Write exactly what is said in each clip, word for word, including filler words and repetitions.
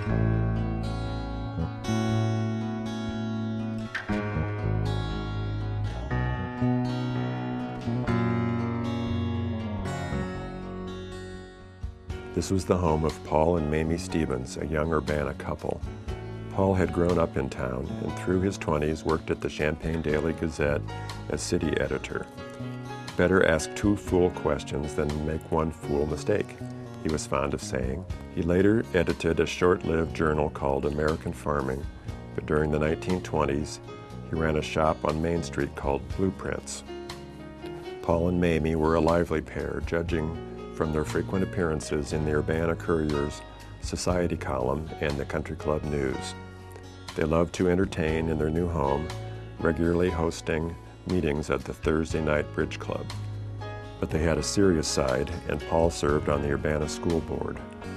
This was the home of Paul and Mamie Stevens, a young Urbana couple. Paul had grown up in town and through his twenties worked at the Champaign Daily Gazette as city editor. Better ask two fool questions than make one fool mistake, he was fond of saying. He later edited a short-lived journal called American Farming, but during the nineteen twenties, he ran a shop on Main Street called Blueprints. Paul and Mamie were a lively pair, judging from their frequent appearances in the Urbana Courier's Society column and the Country Club News. They loved to entertain in their new home, regularly hosting meetings at the Thursday Night Bridge Club. But they had a serious side, and Paul served on the Urbana School Board.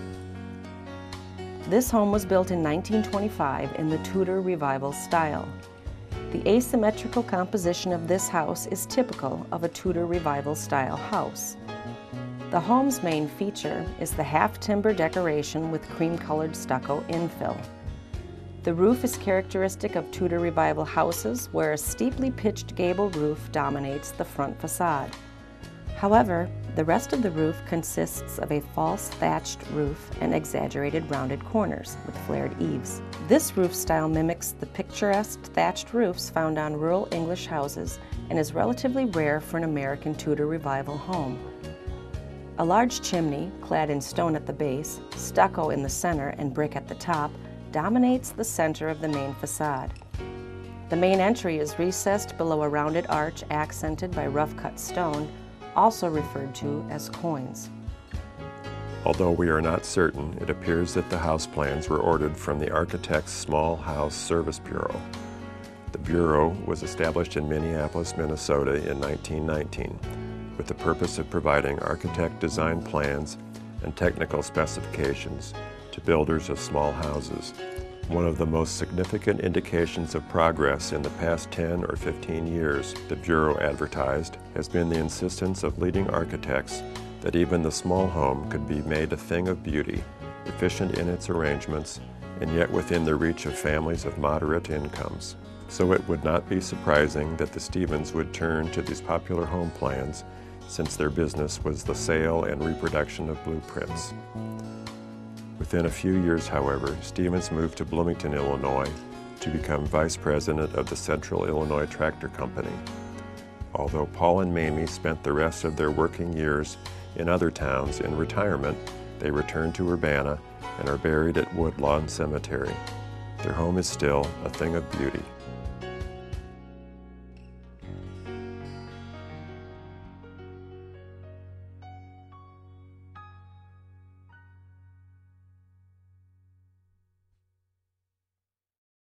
This home was built in nineteen twenty-five in the Tudor Revival style. The asymmetrical composition of this house is typical of a Tudor Revival style house. The home's main feature is the half-timber decoration with cream-colored stucco infill. The roof is characteristic of Tudor Revival houses, where a steeply pitched gable roof dominates the front facade. However, the rest of the roof consists of a false thatched roof and exaggerated rounded corners with flared eaves. This roof style mimics the picturesque thatched roofs found on rural English houses and is relatively rare for an American Tudor Revival home. A large chimney, clad in stone at the base, stucco in the center, and brick at the top, dominates the center of the main facade. The main entry is recessed below a rounded arch accented by rough-cut stone, also referred to as coins. Although we are not certain, it appears that the house plans were ordered from the Architects Small House Service Bureau. The Bureau was established in Minneapolis, Minnesota in nineteen nineteen. With the purpose of providing architect design plans and technical specifications to builders of small houses. One of the most significant indications of progress in the past ten or fifteen years, the Bureau advertised, has been the insistence of leading architects that even the small home could be made a thing of beauty, efficient in its arrangements, and yet within the reach of families of moderate incomes. So it would not be surprising that the Stevens would turn to these popular home plans, since their business was the sale and reproduction of blueprints. Within a few years, however, Stevens moved to Bloomington, Illinois to become vice president of the Central Illinois Tractor Company. Although Paul and Mamie spent the rest of their working years in other towns in retirement, they returned to Urbana and are buried at Woodlawn Cemetery. Their home is still a thing of beauty.